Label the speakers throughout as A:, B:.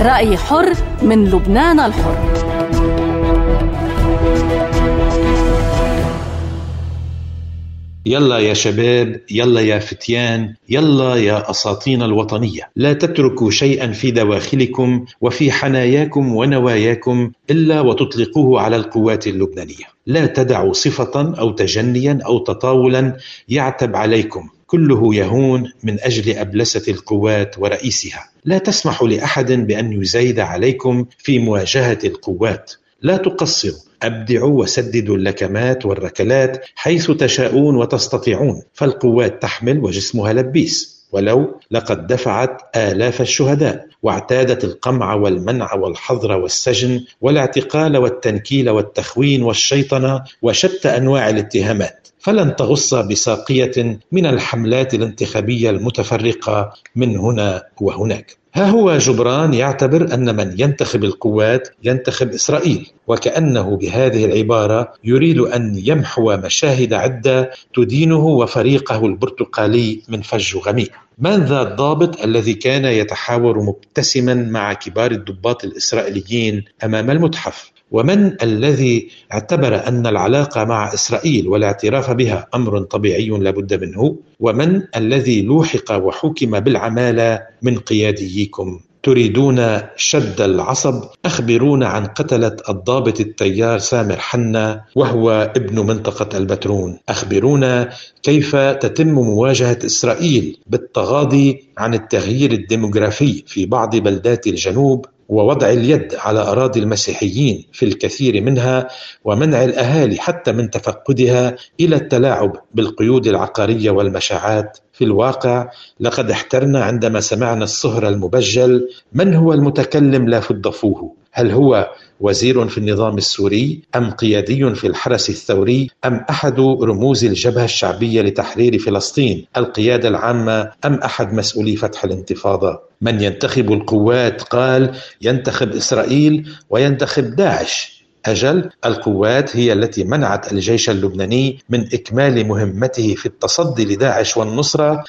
A: رأي حر من لبنان الحر.
B: يلا يا شباب، يلا يا فتيان، يلا يا أساطين الوطنية، لا تتركوا شيئا في دواخلكم وفي حناياكم ونواياكم إلا وتطلقوه على القوات اللبنانية. لا تدعوا صفة أو تجنيا أو تطاولا يعتب عليكم، كله يهون من أجل أبلسة القوات ورئيسها. لا تسمحوا لأحد بأن يزايد عليكم في مواجهة القوات. لا تقصروا، أبدعوا وسددوا اللكمات والركلات حيث تشاءون وتستطيعون، فالقوات تحمل وجسمها لبيس، ولو لقد دفعت آلاف الشهداء، واعتادت القمع والمنع والحظر والسجن والاعتقال والتنكيل والتخوين والشيطنة وشتى أنواع الاتهامات، فلن تغص بساقية من الحملات الانتخابية المتفرقة من هنا وهناك. ها هو جبران يعتبر أن من ينتخب القوات ينتخب إسرائيل، وكأنه بهذه العبارة يريد أن يمحو مشاهد عدة تدينه وفريقه البرتقالي من فج غميق. من ذا الضابط الذي كان يتحاور مبتسما مع كبار الضباط الإسرائيليين أمام المتحف؟ ومن الذي اعتبر أن العلاقة مع إسرائيل والاعتراف بها أمر طبيعي لابد منه؟ ومن الذي لوحق وحكم بالعمالة من قياديكم؟ تريدون شد العصب؟ أخبرونا عن قتلة الضابط التيار سامر حنا وهو ابن منطقة البترون. أخبرونا كيف تتم مواجهة إسرائيل بالتغاضي عن التغيير الديموغرافي في بعض بلدات الجنوب ووضع اليد على أراضي المسيحيين في الكثير منها، ومنع الأهالي حتى من تفقدها، إلى التلاعب بالقيود العقارية والمشاعات. في الواقع لقد احترنا عندما سمعنا الصهر المبجل: من هو المتكلم لا فض فوه؟ هل هو وزير في النظام السوري، أم قيادي في الحرس الثوري، أم أحد رموز الجبهة الشعبية لتحرير فلسطين، القيادة العامة، أم أحد مسؤولي فتح الانتفاضة؟ من ينتخب القوات قال ينتخب إسرائيل وينتخب داعش. أجل، القوات هي التي منعت الجيش اللبناني من إكمال مهمته في التصدي لداعش والنصرة،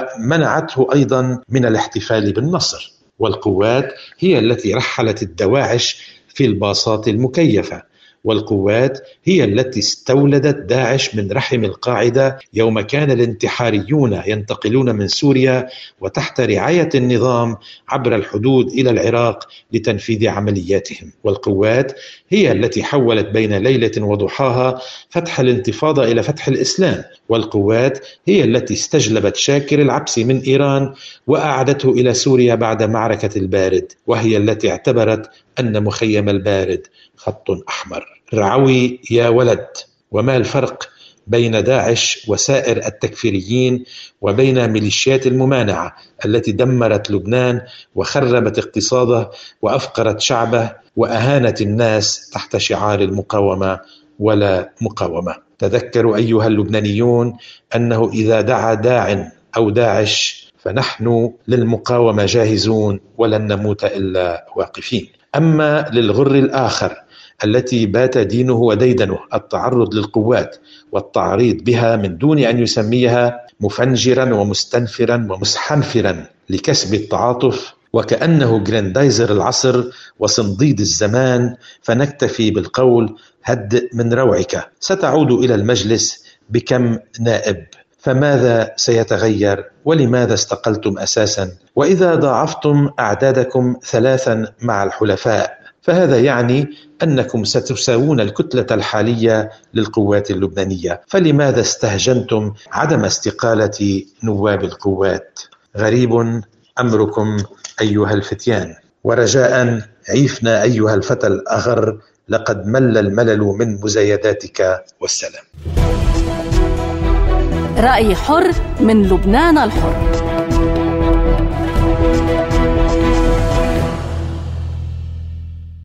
B: ومنعته أيضا من الاحتفال بالنصر. والقوات هي التي رحلت الدواعش في الباصات المكيفة، والقوات هي التي استولدت داعش من رحم القاعدة يوم كان الانتحاريون ينتقلون من سوريا وتحت رعاية النظام عبر الحدود إلى العراق لتنفيذ عملياتهم. والقوات هي التي حولت بين ليلة وضحاها فتح الانتفاضة إلى فتح الإسلام. والقوات هي التي استجلبت شاكر العبسي من إيران وأعادته إلى سوريا بعد معركة البارد، وهي التي اعتبرت أن مخيم البارد خط أحمر. رعوي يا ولد، وما الفرق بين داعش وسائر التكفيريين وبين ميليشيات الممانعة التي دمرت لبنان وخربت اقتصاده وأفقرت شعبه وأهانت الناس تحت شعار المقاومة ولا مقاومة؟ تذكروا أيها اللبنانيون أنه إذا دعا داع أو داعش فنحن للمقاومة جاهزون ولن نموت إلا واقفين. أما للغر الآخر التي بات دينه وديدنه التعرض للقوات والتعريض بها من دون أن يسميها مفنجرا ومستنفرا ومسحنفرا لكسب التعاطف وكأنه جريندايزر العصر وصنديد الزمان، فنكتفي بالقول: هدئ من روعك، ستعود إلى المجلس بكم نائب. فماذا سيتغير؟ ولماذا استقلتم أساسا؟ وإذا ضاعفتم أعدادكم 3 مع الحلفاء فهذا يعني أنكم ستساوون الكتلة الحالية للقوات اللبنانية، فلماذا استهجنتم عدم استقالة نواب القوات؟ غريب أمركم أيها الفتيان، ورجاء عيفنا أيها الفتى الأغر، لقد مل الملل من مزايداتك، والسلام.
A: رأي حر من لبنان الحر.